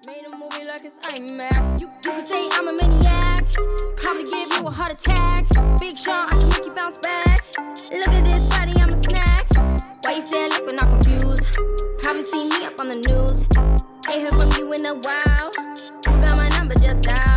Made a movie like it's IMAX. You can say I'm a maniac. Probably give you a heart attack. Big Sean, I can make you bounce back. Look at this body, I'm a snack. Why you saying look when I'm confused? Probably see me up on the news. Ain't heard from you in a while. You got my number, just dial.